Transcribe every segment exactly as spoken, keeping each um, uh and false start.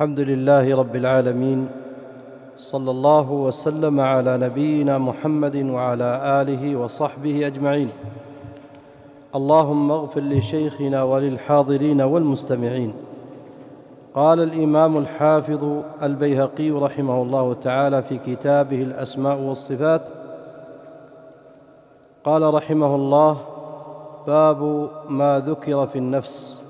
الحمد لله رب العالمين، صلى الله وسلم على نبينا محمد وعلى آله وصحبه أجمعين. اللهم اغفر لشيخنا وللحاضرين والمستمعين. قال الإمام الحافظ البيهقي رحمه الله تعالى في كتابه الأسماء والصفات، قال رحمه الله: باب ما ذكر في النفس.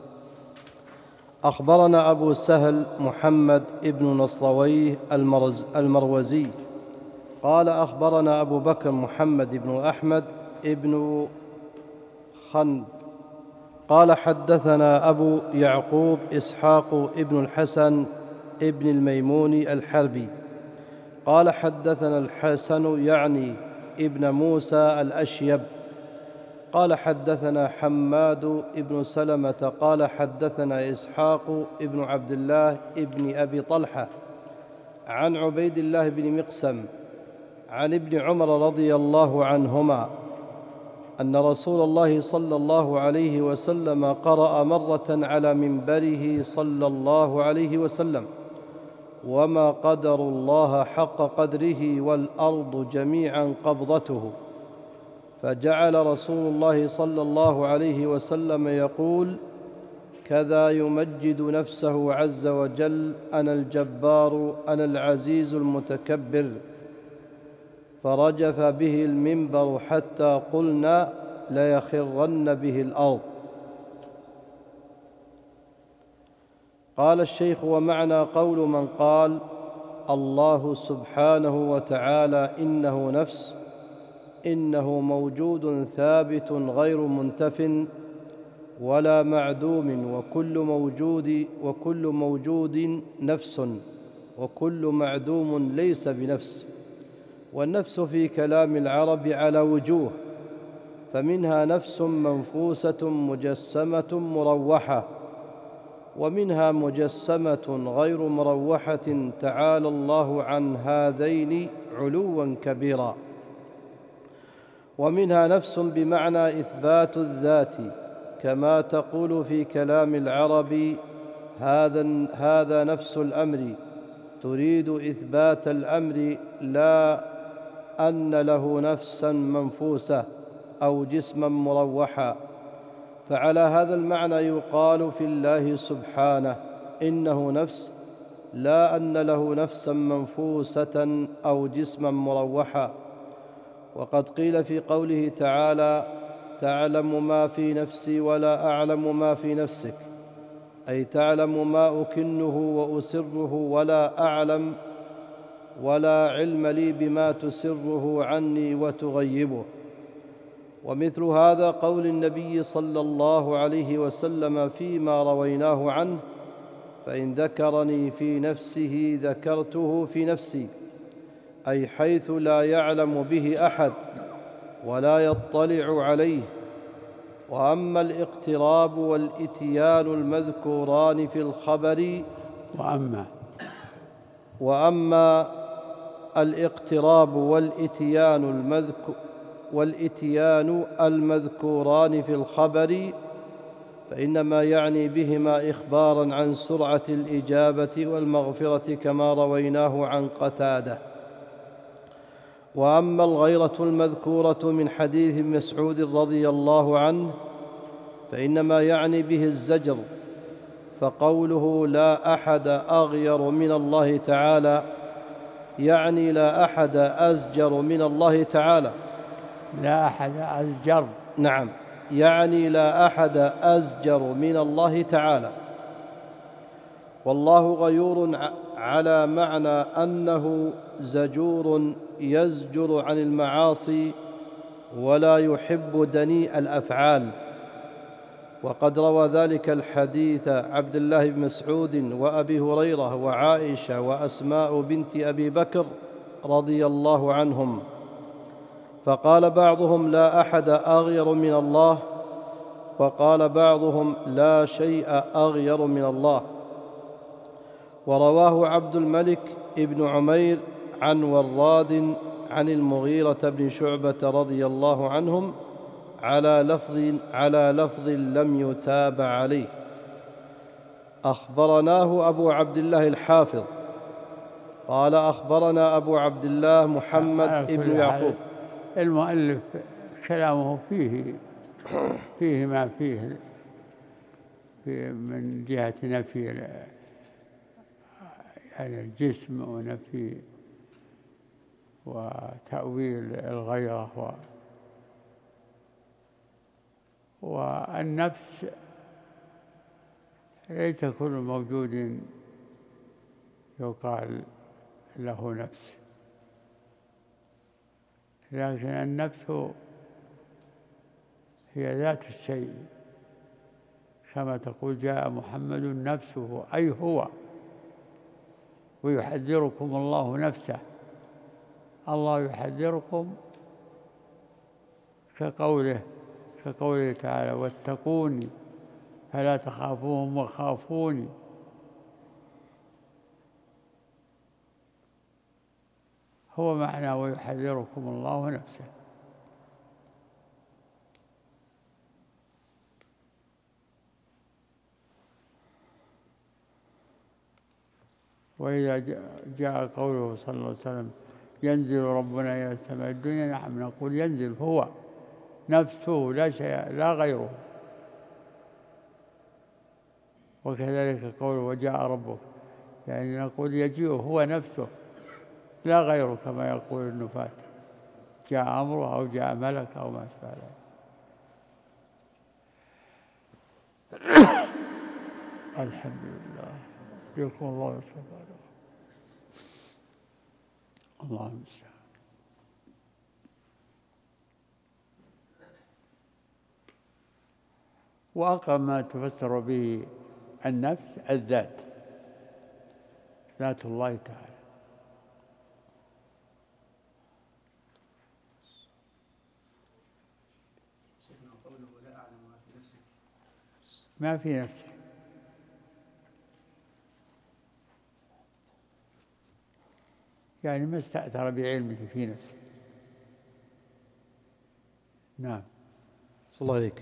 أخبرنا أبو سهل محمد ابن نصرويه المروزي قال أخبرنا أبو بكر محمد بن أحمد ابن خند قال حدثنا أبو يعقوب إسحاق ابن الحسن ابن الميمون الحربي قال حدثنا الحسن يعني ابن موسى الأشيب قال حدثنا حماد ابن سلمة قال حدثنا إسحاق ابن عبد الله ابن أبي طلحة عن عبيد الله بن مقسم عن ابن عمر رضي الله عنهما أن رسول الله صلى الله عليه وسلم قرأ مرة على منبره صلى الله عليه وسلم: وما قدر الله حق قدره والأرض جميعا قبضته. فجعل رسول الله صلى الله عليه وسلم يقول: كذا يمجد نفسه عز وجل: أنا الجبار أنا العزيز المتكبر. فرجف به المنبر حتى قلنا ليخرن به الأرض. قال الشيخ: ومعنى قول من قال الله سبحانه وتعالى إنه نفس، إنه موجود ثابت غير منتف ولا معدوم، وكل موجود وكل موجود نفس، وكل معدوم ليس بنفس. والنفس في كلام العرب على وجوه، فمنها نفس منفوسة مجسمة مروحة، ومنها مجسمة غير مروحة، تعالى الله عن هذين علوا كبيرا. ومنها نفس بمعنى إثبات الذات، كما تقول في كلام العرب: هذا هذا نفس الأمر، تريد إثبات الأمر لا أن له نفسا منفوسة أو جسما مروحا. فعلى هذا المعنى يقال في الله سبحانه إنه نفس، لا أن له نفسا منفوسة أو جسما مروحا. وقد قيل في قوله تعالى: تعلم ما في نفسي ولا أعلم ما في نفسك، أي تعلم ما أكنه وأسره ولا أعلم ولا علم لي بما تسره عني وتغيبه. ومثل هذا قول النبي صلى الله عليه وسلم فيما رويناه عنه: فإن ذكرني في نفسه ذكرته في نفسي، أي حيث لا يعلم به أحد ولا يطلع عليه. وأما الاقتراب والإتيان المذكوران في الخبر وأما وأما الاقتراب والإتيان المذكور والإتيان المذكوران في الخبر فإنما يعني بهما إخبارا عن سرعة الإجابة والمغفرة، كما رويناه عن قتادة. وأما الغيرة المذكورة من حديث مسعود رضي الله عنه فإنما يعني به الزجر، فقوله لا أحد أغير من الله تعالى يعني لا أحد أزجر من الله تعالى. لا أحد أزجر، نعم، يعني لا أحد أزجر من الله تعالى. والله غيور على معنى أنه زجور يزجر عن المعاصي ولا يحب دنيء الأفعال. وقد روى ذلك الحديث عبد الله بن مسعود وأبي هريرة وعائشة وأسماء بنت أبي بكر رضي الله عنهم. فقال بعضهم لا أحد أغير من الله، وقال بعضهم لا شيء أغير من الله. ورواه عبد الملك ابن عمير عن وراد عن المغيرة بن شعبة رضي الله عنهم على لفظ على لفظ لم يتاب عليه. أخبرناه أبو عبد الله الحافظ قال أخبرنا أبو عبد الله محمد ابن يعقوب. المؤلف كلامه فيه فيه ما فيه في من جهة نفي يعني الجسم ونفي وتأويل الغيرة و والنفس ليس كل موجود يقال له نفس، لكن النفس هي ذات الشيء، كما تقول جاء محمد نفسه أي هو، ويحذركم الله نفسه، الله يحذركم كقوله كقوله تعالى واتقوني فلا تخافوهم وخافوني. هو معنى ويحذركم الله نفسه. وإذا جاء قوله صلى الله عليه وسلم ينزل ربنا إلى السماء الدنيا، نحن نقول ينزل هو نفسه لا شيء لا غيره. وكذلك قوله وجاء ربك، يعني نقول يجيء هو نفسه لا غيره، كما يقول النفاة جاء أمره أو جاء ملك أو ما أشبه ذلك. الحمد لله. يقول الله سبحانه اللهم المستعان. وأقرب ما تفسر به النفس الذات، ذات الله تعالى. ما في نفسك، يعني ما استأثر بعلمه في نفسه. نعم. صلى الله عليك.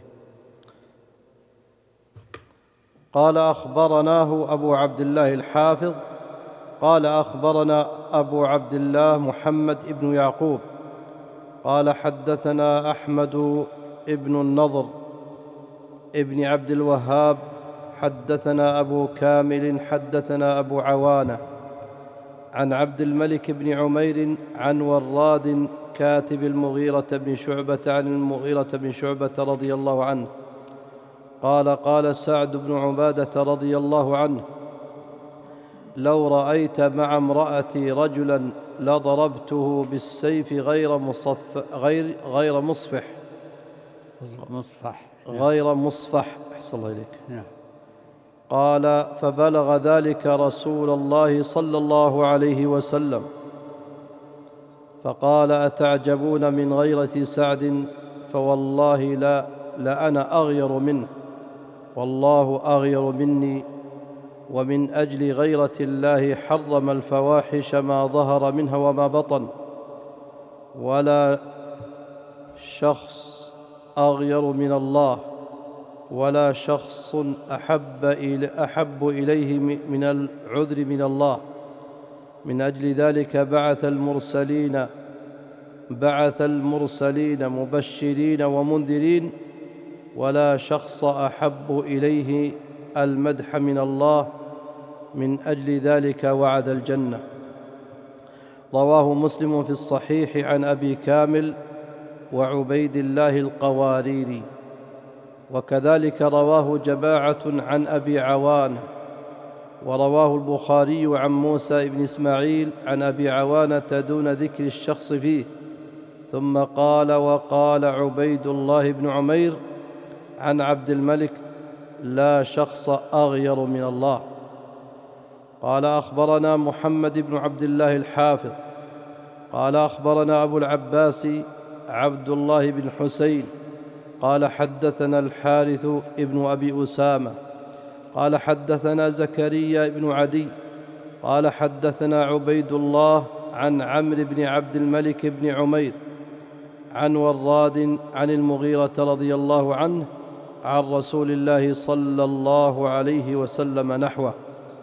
قال أخبرناه أبو عبد الله الحافظ قال أخبرنا أبو عبد الله محمد ابن يعقوب قال حدثنا أحمد ابن النضر ابن عبد الوهاب حدثنا أبو كامل حدثنا أبو عوانة عن عبد الملك بن عمير عن وراد كاتب المغيرة بن شعبة عن المغيرة بن شعبة رضي الله عنه قال قال سعد بن عبادة رضي الله عنه لو رأيت مع امرأتي رجلا لضربته بالسيف غير مصف غير غير مصفح مصفح غير مصفح أحسن الله إليك. نعم. قال فبلغ ذلك رسول الله صلى الله عليه وسلم فقال أتعجبون من غيرة سعد فوالله لا لأنا أغير منه والله أغير مني ومن أجل غيرة الله حرم الفواحش ما ظهر منها وما بطن ولا شخص أغير من الله ولا شخص أحب, إلي أحب إليه من العذر من الله من أجل ذلك بعث المرسلين بعث المرسلين مبشرين ومنذرين ولا شخص أحب إليه المدح من الله من أجل ذلك وعد الجنة. رواه مسلم في الصحيح عن أبي كامل وعبيد الله القواريري وكذلك رواه جماعة عن أبي عوانة ورواه البخاري عن موسى بن إسماعيل عن أبي عوانة دون ذكر الشخص فيه ثم قال وقال عبيد الله بن عمير عن عبد الملك لا شخص أغير من الله. قال أخبرنا محمد بن عبد الله الحافظ قال أخبرنا أبو العباس عبد الله بن حسين قال حدثنا الحارث ابن أبي أسامة قال حدثنا زكريا بن عدي قال حدثنا عبيد الله عن عمرو بن عبد الملك بن عمير عن وراد عن المغيرة رضي الله عنه عن رسول الله صلى الله عليه وسلم نحوه.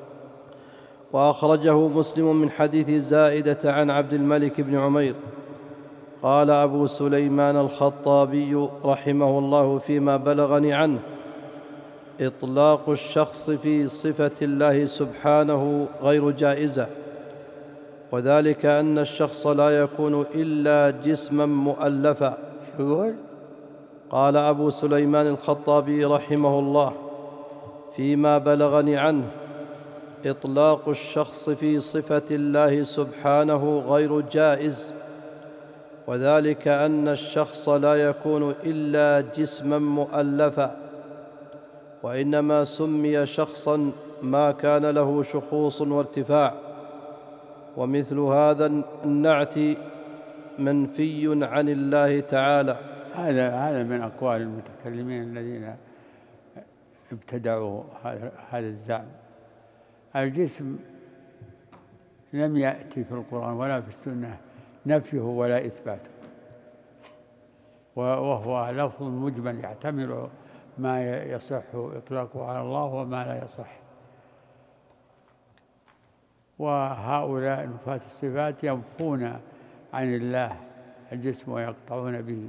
وأخرجه مسلم من حديث زائدة عن عبد الملك بن عمير قال أبو سليمان الخطابي رحمه الله فيما بلغني عنه: إطلاق الشخص في صفة الله سبحانه غير جائزة، وذلك أن الشخص لا يكون إلا جسما مؤلفا. قال أبو سليمان الخطابي رحمه الله فيما بلغني عنه: إطلاق الشخص في صفة الله سبحانه غير جائز، وذلك أن الشخص لا يكون إلا جسما مؤلفا، وإنما سمي شخصا ما كان له شخوص وارتفاع، ومثل هذا النعت منفي عن الله تعالى. هذا هذا من أقوال المتكلمين الذين ابتدعوا هذا الزعم. الجسم لم يأتي في القرآن ولا في السنة نفيه ولا إثباته، وهو لفظ مجمل يحتمل ما يصح إطلاقه على الله وما لا يصح. وهؤلاء نفاة الصفات ينفون عن الله الجسم ويقطعون به.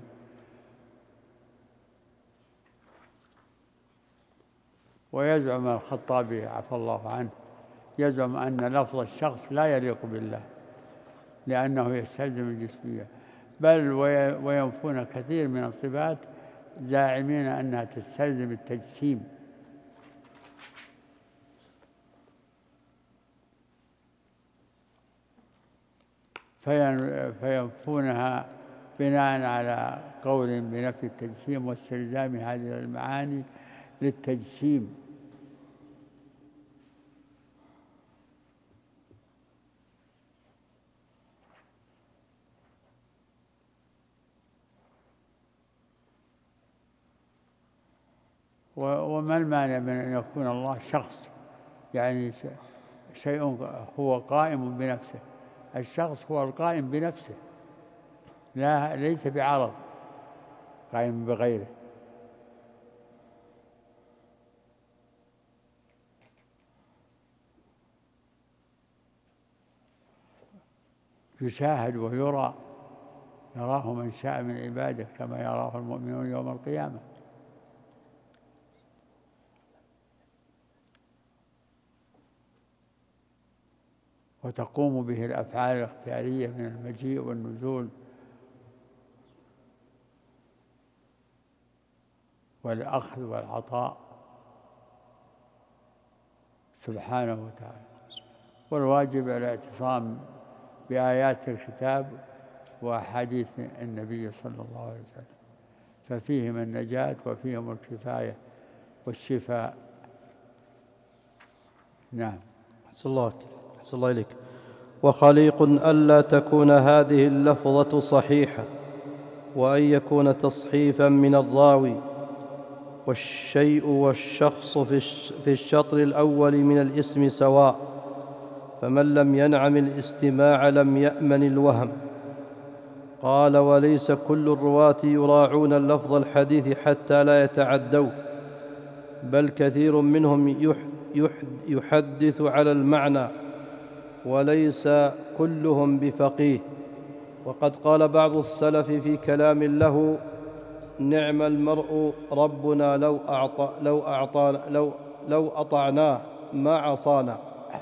ويزعم الخطابي عفى الله عنه يزعم أن لفظ الشخص لا يليق بالله لأنه يستلزم الجسمية، بل وينفون كثير من الصفات زاعمين أنها تستلزم التجسيم. فينفونها بناء على قول بنفي التجسيم واستلزام هذه المعاني للتجسيم. وما المانع من أن يكون الله شخص، يعني شيء هو قائم بنفسه. الشخص هو القائم بنفسه، لا ليس بعرض قائم بغيره. يشاهد ويرى، يراه من شاء من عباده كما يراه المؤمنون يوم القيامة. وتقوم به الأفعال الاختيارية من المجيء والنزول والأخذ والعطاء سبحانه وتعالى. والواجب الاعتصام بآيات الكتاب وأحاديث النبي صلى الله عليه وسلم، ففيهم النجاة وفيهم الكفاية والشفاء. نعم. أحسن الله أحسن الله إليك. وخليق ألا تكون هذه اللفظة صحيحة، وأن يكون تصحيفا من الراوي. والشيء والشخص في الشطر الأول من الاسم سواء، فمن لم ينعم الاستماع لم يأمن الوهم. قال: وليس كل الرواة يراعون اللفظ الحديث حتى لا يتعدوا، بل كثير منهم يحدث على المعنى، وليس كلهم بفقيه. وقد قال بعض السلف في كلام له: نعم المرء ربنا لو أعطى لو أعطى لو لو أطعناه ما عصانا.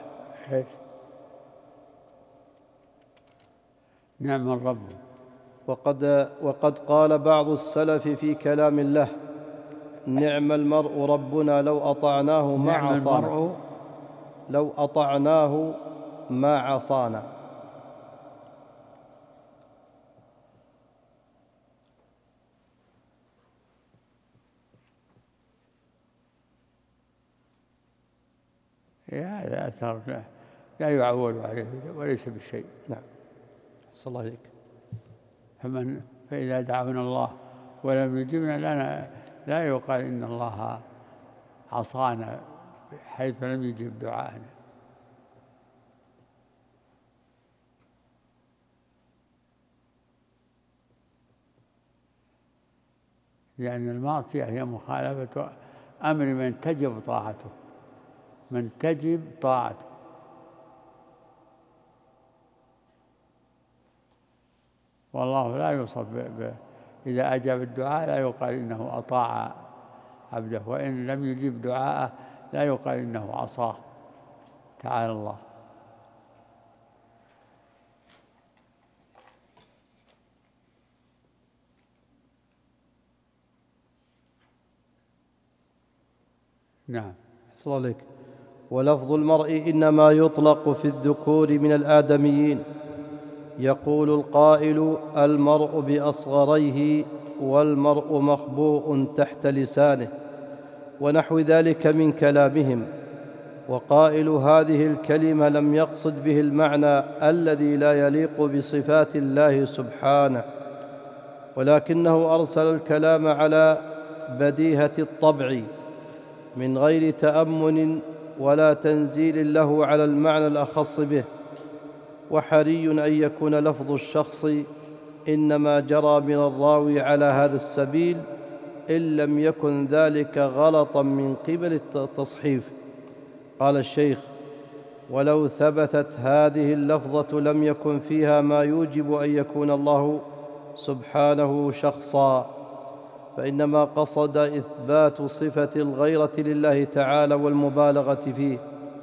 نعم الرب. وقد وقد قال بعض السلف في كلام له: نعم المرء ربنا لو أطعناه ما نعم عصانا. المرء لو أطعناه ما عصانا. هذا أثر لا, لا يعول عليه وليس بشيء. نعم. صلى الله عليك. فمن فإذا دعونا الله ولم يجبنا لنا لا يقال إن الله عصانا حيث لم يجب دعاءنا. لأن المعصية هي مخالفة أمر من تجب طاعته، من تجب طاعته. والله لا يوصف ب... إذا أجاب الدعاء لا يقال إنه أطاع عبده، وإن لم يجيب دعاءه لا يقال إنه عصاه، تعالى الله. نعم. صلى الله عليك. ولفظ المرء إنما يطلق في الذكور من الآدميين. يقول القائل: المرء بأصغريه، والمرء مخبوء تحت لسانه، ونحو ذلك من كلامهم. وقائل هذه الكلمة لم يقصد به المعنى الذي لا يليق بصفات الله سبحانه، ولكنه أرسل الكلام على بديهة الطبع من غير تأمن ولا تنزيل له على المعنى الأخص به. وحري أن يكون لفظ الشخص إنما جرى من الراوي على هذا السبيل، إن لم يكن ذلك غلطا من قبل التصحيف. قال الشيخ: ولو ثبتت هذه اللفظة لم يكن فيها ما يوجب أن يكون الله سبحانه شخصا، فإنما قصد إثبات صفة الغيرة لله تعالى والمبالغة فيه،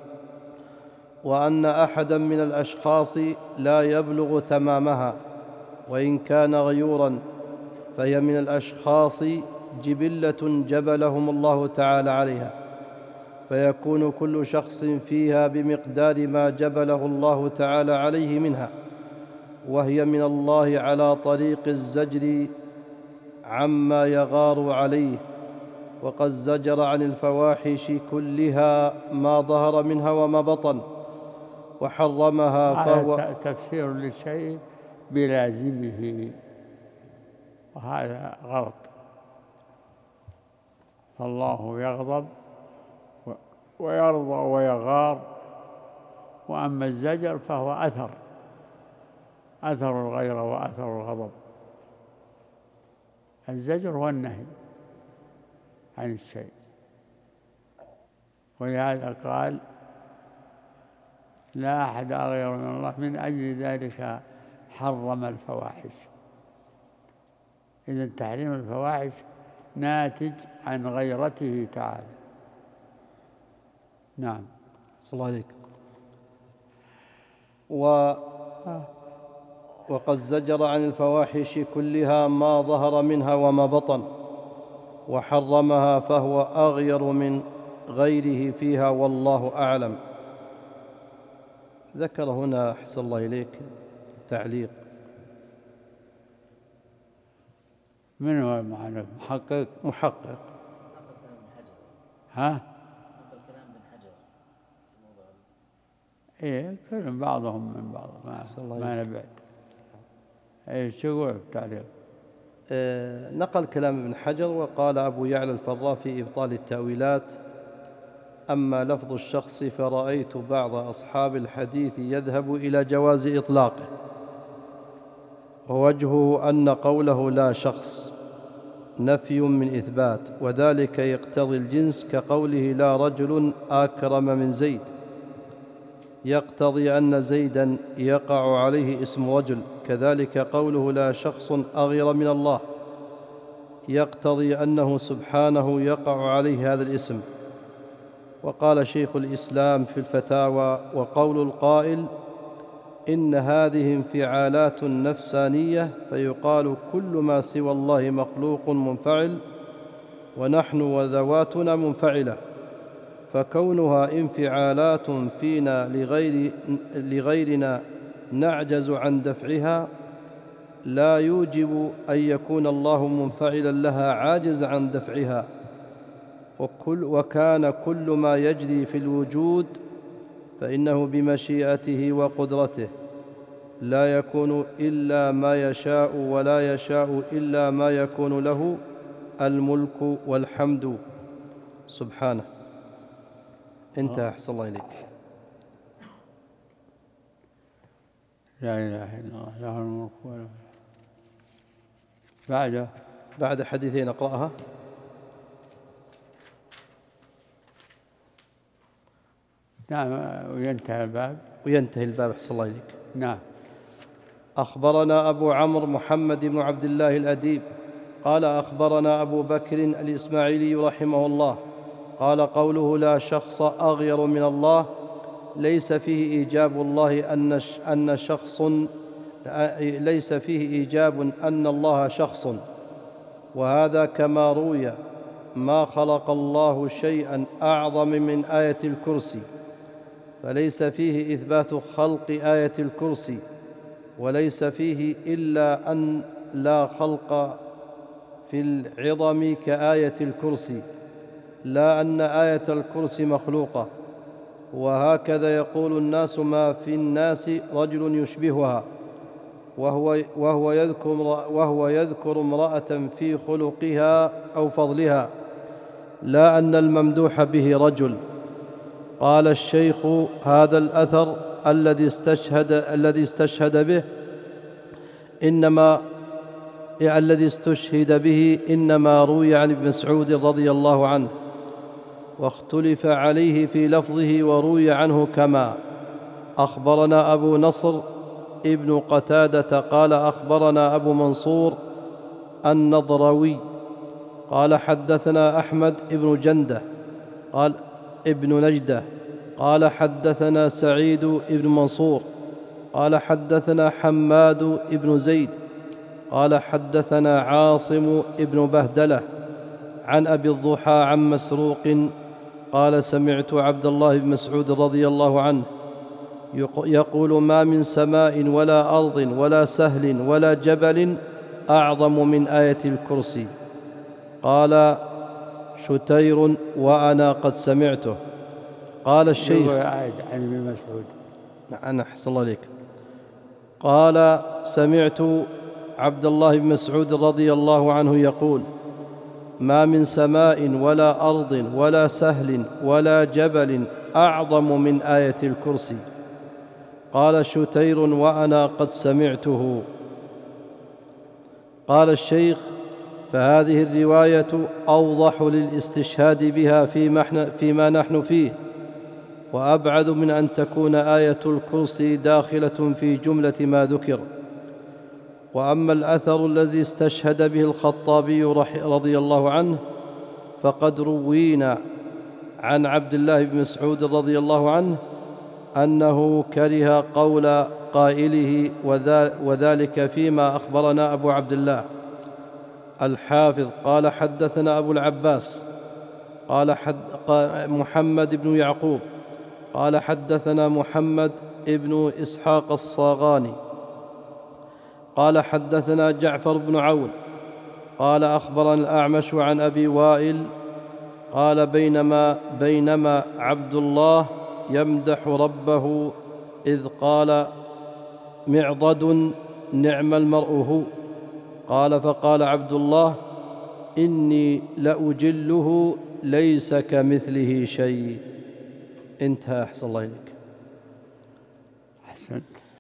وأن أحدا من الأشخاص لا يبلغ تمامها، وإن كان غيورا فهي من الأشخاص جبلة جبلهم الله تعالى عليها، فيكون كل شخص فيها بمقدار ما جبله الله تعالى عليه منها، وهي من الله على طريق الزجر عما يغار عليه. وقد زجر عن الفواحش كلها ما ظهر منها وما بطن، وحرمها فهو تفسير للشيء بلازمه، وهذا غلط. فالله يغضب ويرضى ويغار، وأما الزجر فهو أثر أثر الغيرة وأثر الغضب. الزجر هو النهي عن الشيء، ولهذا قال: لا أحد أغير من الله، من أجل ذلك حرم الفواحش. إذن تحريم الفواحش ناتج عن غيرته تعالى. نعم. صلى الله عليك. و... وقد زجر عن الفواحش كلها ما ظهر منها وما بطن، وحرمها فهو أغير من غيره فيها، والله أعلم. ذكر هنا أحسن الله إليك تعليق. من هو المعنى؟ محقق محقق ها؟ إيه، كلهم بعضهم من بعض، ما, ما نبعد. إيه، شو التعليق؟ آه، نقل كلام ابن حجر. وقال أبو يعلى الفراء في إبطال التأويلات: أما لفظ الشخص فرأيت بعض أصحاب الحديث يذهب إلى جواز إطلاقه، ووجهه أن قوله لا شخص نفي من إثبات، وذلك يقتضي الجنس، كقوله لا رجل أكرم من زيد، يقتضي أن زيدا يقع عليه اسم رجل. كذلك قوله لا شخص أغير من الله، يقتضي أنه سبحانه يقع عليه هذا الاسم. وقال شيخ الإسلام في الفتاوى: وقول القائل إن هذه انفعالات نفسانية، فيقال كل ما سوى الله مخلوق منفعل، ونحن وذواتنا منفعلة، فكونها انفعالات فينا لغير لغيرنا نعجز عن دفعها لا يوجب أن يكون الله منفعلا لها عاجز عن دفعها. وكل وكان كل ما يجري في الوجود فإنه بمشيئته وقدرته، لا يكون إلا ما يشاء، ولا يشاء إلا ما يكون له الملك والحمد سبحانه. انتهى. أحسن الله إليك. لا إله إلا الله له الملك وله. بعده بعد حديثين أقرأها. نعم، وينتهي الباب. وينتهي الباب. أحسن الله إليك. نعم. أخبرنا أبو عمرو محمد بن عبد الله الأديب قال أخبرنا أبو بكر الإسماعيلي رحمه الله قال قوله لا شخص أغير من الله ليس فيه إيجاب الله أن أن شخص ليس فيه إيجاب أن الله شخص، وهذا كما روي ما خلق الله شيئا أعظم من آية الكرسي، فليس فيه إثبات خلق آية الكرسي، وليس فيه إلا أن لا خلق في العظم كآية الكرسي، لا أن آية الكرسي مخلوقة. وهكذا يقول الناس ما في الناس رجل يشبهها، وهو, وهو, يذكر, وهو يذكر امرأة في خلقها أو فضلها، لا أن الممدوح به رجل. قال الشيخ هذا الأثر الذي استشهد, الذي استشهد به إنما الذي استشهد به إنما روي عن ابن مسعود رضي الله عنه، واختلف عليه في لفظه وروي عنه كما أخبرنا أبو نصر ابن قتادة قال أخبرنا أبو منصور النضروي قال حدثنا أحمد ابن جندة قال ابن نجدة قال حدثنا سعيد ابن منصور قال حدثنا حماد ابن زيد قال حدثنا عاصم ابن بهدلة عن أبي الضحى عن مسروق قال سمعت عبد الله بن مسعود رضي الله عنه يقول ما من سماء ولا أرض ولا سهل ولا جبل أعظم من آية الكرسي. قال شتير وأنا قد سمعته. قال الشيخ عن ابن مسعود. نعم أحسن الله عليك. قال سمعت عبد الله بن مسعود رضي الله عنه يقول ما من سماء ولا أرض ولا سهل ولا جبل أعظم من آية الكرسي. قال شتير وأنا قد سمعته. قال الشيخ فهذه الرواية أوضح للاستشهاد بها فيما نحن فيه، وأبعد من أن تكون آية الكرسي داخلة في جملة ما ذكر. وأما الأثر الذي استشهد به الخطابي رضي الله عنه فقد روينا عن عبد الله بن مسعود رضي الله عنه أنه كره قول قائله، وذلك فيما أخبرنا أبو عبد الله الحافظ قال حدثنا أبو العباس قال حد محمد بن يعقوب قال حدثنا محمد بن إسحاق الصاغاني قال حدثنا جعفر بن عون قال أخبرنا الأعمش عن أبي وائل قال بينما, بينما عبد الله يمدح ربه إذ قال معضد نعم المرء هو. قال فقال عبد الله إني لأجله ليس كمثله شيء. انتهى. أحسن الله إليك. أحسن.